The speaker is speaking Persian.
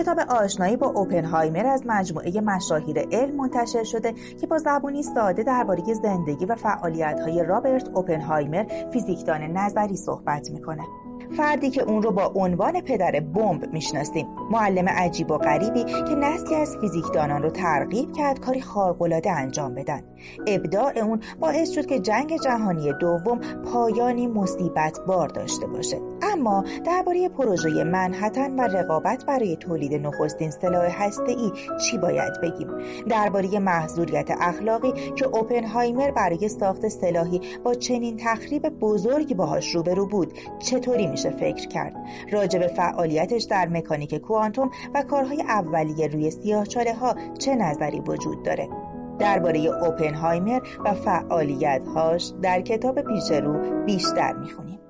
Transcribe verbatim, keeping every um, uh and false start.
کتاب آشنایی با اوپنهایمر از مجموعه مشاهیر علم منتشر شده که با زبانی ساده درباره زندگی و فعالیت‌های رابرت اوپنهایمر، فیزیکدان نظری صحبت می‌کنه. فردی که اون رو با عنوان پدر بمب میشناسیم، معلم عجیب و غریبی که نسلی از فیزیکدانان رو ترغیب کرد کاری خارق‌العاده انجام بدن. ابداع اون باعث شد که جنگ جهانی دوم پایانی مصیبت بار داشته باشه. اما درباره پروژه منهتن و رقابت برای تولید نخستین سلاح هسته‌ای چی باید بگیم؟ درباره محظوریت اخلاقی که اوپنهایمر برای ساخت سلاحی با چنین تخریب بزرگی باهاش روبرو بود چطوری میشه فکر کرد؟ راجع به فعالیتش در مکانیک کوانتوم و کارهای اولیه روی سیاه‌چاله‌ها چه نظری وجود داره؟ درباره اوپنهایمر و فعالیت‌هاش در کتاب پیش رو بیشتر می‌خونیم.